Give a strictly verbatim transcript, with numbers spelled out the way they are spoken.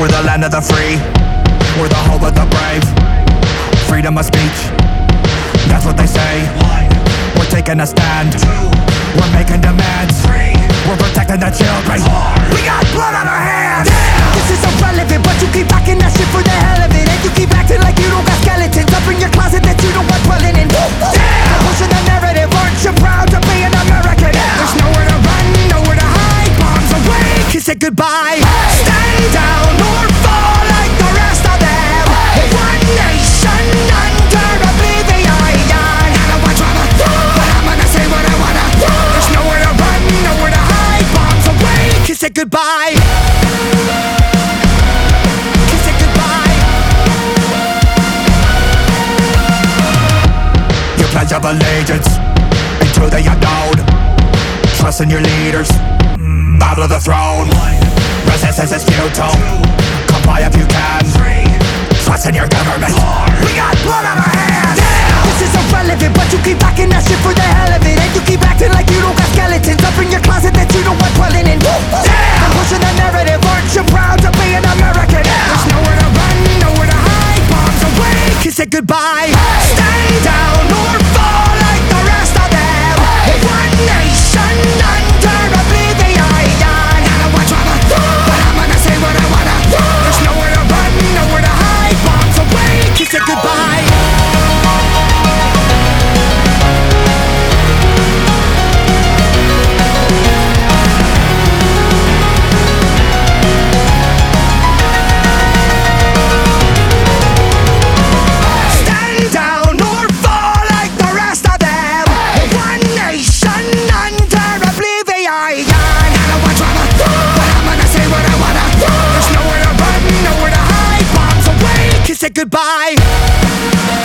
We're the land of the free, we're the home of the brave. Freedom of speech, that's what they say. We're taking a stand, we're making demands. We're protecting the children, we got blood on our hands. This is irrelevant, but you keep backing that shit for the hell of it. And you keep acting like you don't got skeletons up in your closet that you don't want dwelling in. Damn! Pushing the narrative, aren't you proud to be an American? Yeah. There's nowhere to run, nowhere to hide. Bombs away, kiss it goodbye. Hey. Stay down or fall like the rest of them. Hey. One nation under oblivion. I don't want drama, but I'm gonna say what I wanna. There's nowhere to run, nowhere to hide. Bombs away, kiss it goodbye. Pledge of allegiance into the unknown. Trust in your leaders, bow to the throne. Resistance is futile, comply if you can. Trust in your government, we got blood on our hands. Damn! This is irrelevant, but you keep backing that shit for the hell of it. And you keep acting like you don't got skeletons up in your closet that you don't want dwelling in. Damn! Pushing the narrative, aren't you proud to be an American? Yeah. There's nowhere to run, nowhere to hide. Bombs away, kiss it goodbye. Hey. Stay down or fall like the rest of them. Hey. One nation under oblivion. I don't want drama, but I'm gonna say what I wanna. There's nowhere to run, nowhere to hide. Bombs away, kiss it goodbye. Say goodbye.